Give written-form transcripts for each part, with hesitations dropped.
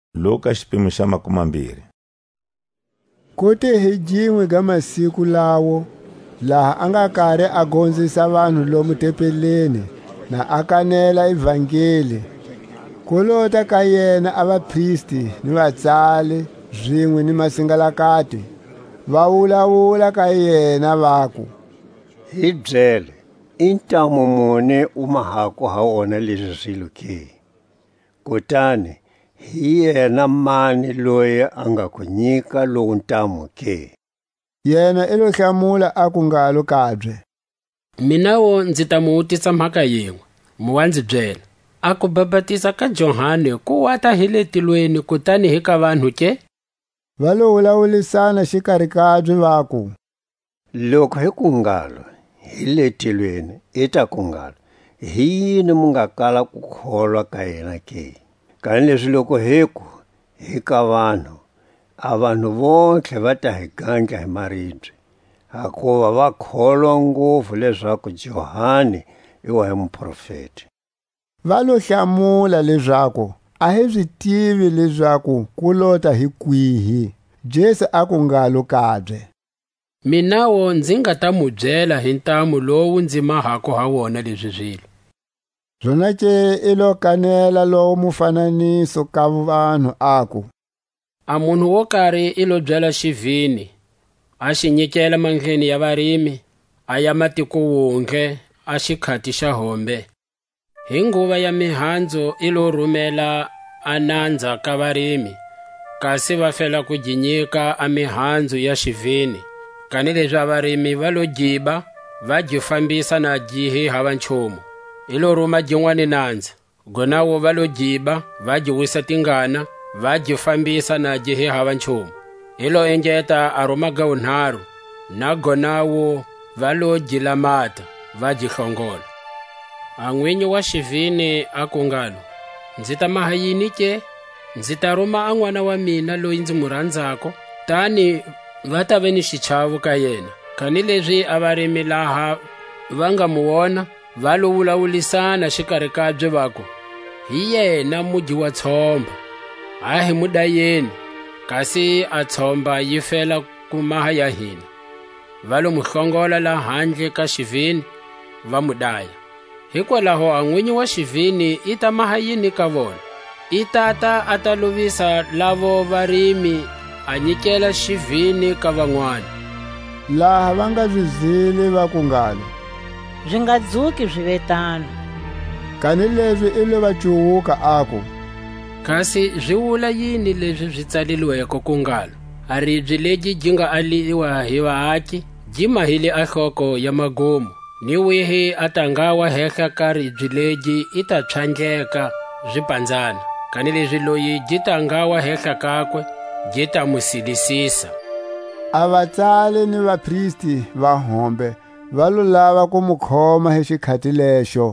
Luka xiphemu xa 20. Kote hi jin'we ga masiku lawo laha a nga karhi a gondzisa vanhu lomu tempeleni na a kanela evhangeli, kulota ka yena a vapristi ni vatsali zwin'we ni masingalakati va vulavula ka yena vaku, hi byele, i ntamu mune u mahaka ha wona leswi swilo ke? Kutani hi yena mani loyi a nga ku nyika lowu ntamu ke? Yena i lo hlamula a ku ngalo kabye, Minawo ndzi ta mu vutisa mhaka yin'we, mu wa ndzi byela. A ku babatisa ka Johani ku wata hi le tilweni kutani hi ka vanhu ke? va lo vulavulisana xikarhi kabye vaku, Loko hi ku ngalo hi le tilweni i ta ku ngalo, hi yini mu nga kala ku kholwa ka yena ke? Kanileswi loko hi ku hi ka vanhu, a vanhu vontlhe va ta hi gandla hi maribye, hakuva va kholwa ngopfu leswaku Johani i wa hi muprofeti. va lo hlamula leswaku a hi swi tivi leswaku ku lota hi kwihi. Jesu a ku ngalo kabye, Minawo ndzi nga ta mu byela hi ntamu lowu ndzi mahaka ha wona leswi swilo. Zona ke i lo kanela lowo mufananiso ka vanhu aku, A munhu wo karhi i lo byala xivhini, a xi nyikela manhleni ya varimi, a ya matikuwunge a xikhati xa hombe. Hi nguva ya mihandzu i lo rhumela a nandza ka varimi, kasi va fela ku gi nyika a mihandzu ya xivhini. Kanileswi a varimi va lo giba, va gi fambisa na gi hi hava nchumu. I lo rhuma gin'wani nandza, gonawo va lo giba, va gi wisa tingana, va gi fambisa na gi hi hava nchumu. I lo engeta a rhuma ga wunharhu, na gonawo va lo gi lamata, va gi hlongola. A n'winyi wa xivhini a ku ngalo, ndzi ta maha yini ke? Ndzi ta rhuma a n'wana wa mina loyi ndzi mu rhandzako, tani va ta ve ni xichavo ka yena. Kanileswi a varimi laha va nga mu wona, va lo vulavulisana xikarhi kabye vaku, hi yena mugi wa tshomba, ha hi mudayeni, kasi a tshomba yi fela ku maha ya hina. Va lo mu hlongola la handle ka xivhini, va mu daya. Hikwalaho a n'winyi wa xivhini i ta maha yini ka vona? I tata a ta lovisa lavo varimi a nyikela xivhini ka van'wana. laha va nga swi zili va ku ngalo, Zwi nga dzuki zwi ve tano. kanileswi i lo va cuwuka aku, Kasi zwi vula yini leswi byi tsaliliweke ku ngalo, a ribye lebyi gi nga aliwa hi vaaki gi mahile a nhloko ya magomu, ni wihi a ta nga wa hehla ka ribye lebyi i ta phyandleka byi pandzana. Kanileswi loyi gi ta nga wa hehla kakwe gi ta mu silisisa. a vatsali ni vapristi va hombe va lo lava ku mu khoma hi xikhati lexo,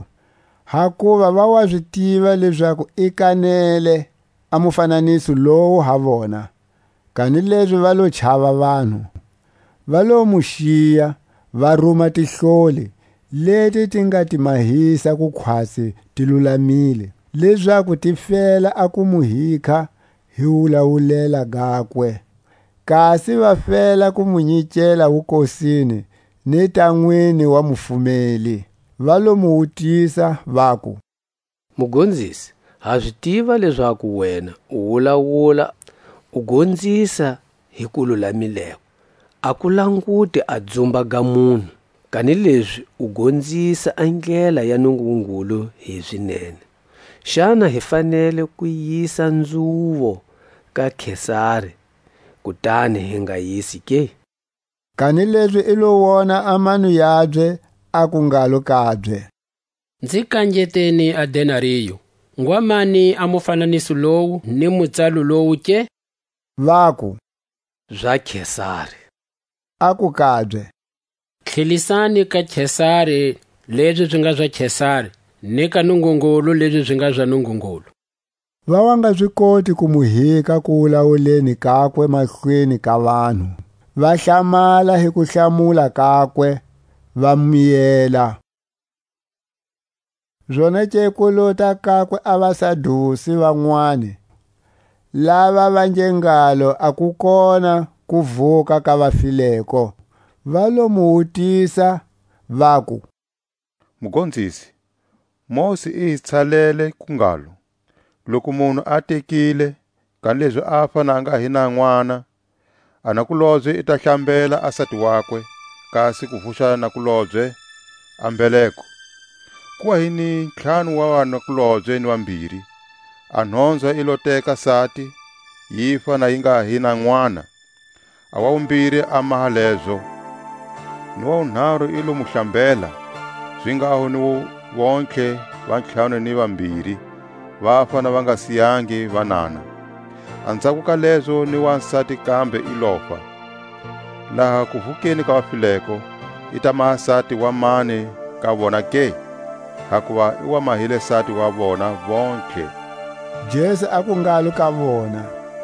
hakuva va wa swi tiva leswaku i kanele a mufananiso lowu ha vona. Kanileswi va lo chava vanhu, va lo mu xiya, va rhuma tihloli leti ti nga ti mahisa ku khwatsi ti lulamile, leswaku ti fela a ku mu hikha hi wulawulela gakwe. Kasi va fela ku mu nyikela vukosini ni tan'wini wa mufumeli. Va lo mu vutisa vaku, Mugondzisi, ha swi tiva leswaku wena u wulawula u gondzisa hi ku lulamileko, a ku languti a dzumba ga munhu, kanileswi u gondzisa a ndlela ya Nungungulu hi swinene. Xana hi fanele ku yisa nzuvo ka Kesari, kutani hi nga yisi ke? kanileswi i lo wona a manu yabye a ku ngalo kabye, Ndzi kangeteni a denariyo, ngwamani a mufananiso lowu ni mutsalo lowu ke? vaku, Bya Kesari. a ku kabye, Tlhelisani ka Kesari lebyi byi nga bya Kesari, ni ka Nungungulu lebyi byi nga bya Nungungulu. va wa nga swi koti ku mu hika ku wulawuleni kakwe mahlweni ka vanhu. Va hlamala hi ku hlamula kakwe, va miyela. Zona ke kulota kakwe a vasadusi van'wani, lava va njengalo akukona kuvuka ka vafileko. Va lo mu vutisa va ku, Mugondzisi, Mose i hi tsalele kungalo, loko munhu a tekile kanileswi a fa na a nga hi na n'wana, anakulobye i ta hlambela asati wakwe, kasi ku vuxa nakulobye a mbeleko. Kuwa hi ni ntlhanu wa vanakulobye ni vambirhi, a nhondzwa i lo teka sati, yi fa na yi nga hi na n'wana, a wa vumbirhi a maha lebyo, ni wa vunharhu i lo mu hlambela, byi ngaho ni vontlhe va ntlhanu ni vambirhi va fa na va nga siyangi vanana. Andzhaku ka leswo ni wansati kambe i lo fa. Laha ku vukeni ka vafileko i ta maha sati wa mani ka vona ke? Hakuva i wa mahile sati wa vona vontlhe. Jesu a ku ngalo ka vona,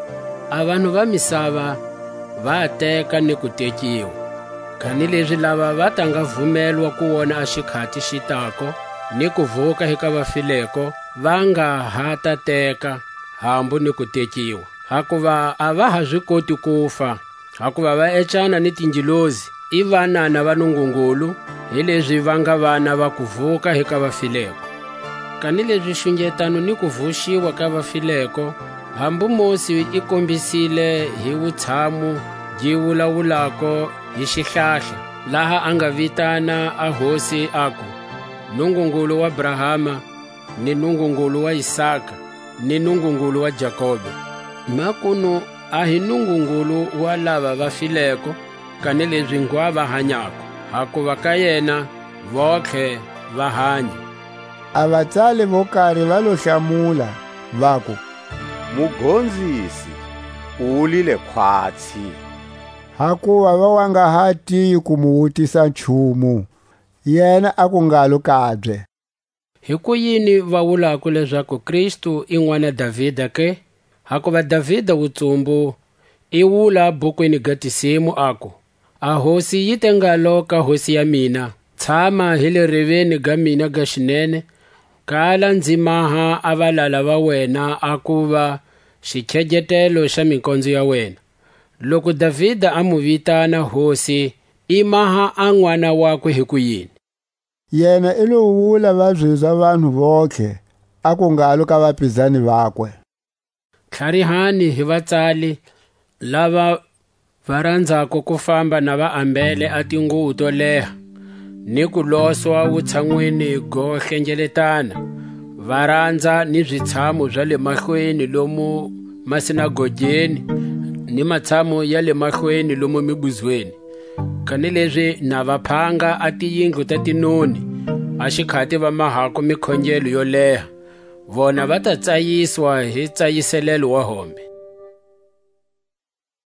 A vanhu va misava va teka ni ku tekiwa, kanileswi lava va ta nga vumelwa ku vona a xikhati xi tako ni ku vuka eka vafileko va nga ha ta teka hambu ni ku tekiwa. Hakuva a va ha swi koti ku fa, hakuva va ecana ni tinjilozi, i vanana va Nungungulu, hi leswi va nga vana va ku vuka eka vafileko. Kanileswi xungetano ni ku vuxiwa ka vafileko, hambu Mose i kombisile hi vutshamo byi vulavulako hi xihlahla, laha a nga vitana a hosi aku, Nungungulu wa Abrahama, ni Nungungulu wa Isaka, ni Nungungulu wa Jakobe. Makunu a hi Nungungulu wa lava va fileko, kanileswi ngwa va hanyako, hakuva ka yena vontlhe va hanya. A vatsali vo karhi va lo hlamula va ku, Mugondzisi, u wulile khwatsi. hakuva va nga ha tiyi ku mu vutisa nchumu. Yena a ku ngalo kabye, Hi ku yini va vulaka leswaku Kristu i n'wana Davhida ke? Hakuva Davhida wutsumbu i wula bukwini ga tinsimu aku, a hosi yi te ngalo ka hosi ya mina, tshama hi le riveni ga mina ga xinene, kala ndzi maha a valala va wena a ku va xikhegetelo xa mikondzo ya wena. Loko Davhida a mu vitana hosi, i maha a n'wana wakwe hi ku yini? yena i lo vula va zwizwa vanhu vontlhe, a ku ngalo ka vapizani vakwe, Tlharihani hi vatsali lava va rhandzaka ku famba na vaambele a tinguvu to leha ni ku loswa vutshan'wini go hlengeletana, va rhandza ni zwitshamo bya le mahlweni lomu masinagogeni ni matshamo ya le mahlweni lomu mibuzweni, kanileswi na vaphanga a tiyindlu ta tinoni a xikhati va mahaka mikhongelo yo leha, vona va ta tsayiswa hi tsayiselelo wa hombe.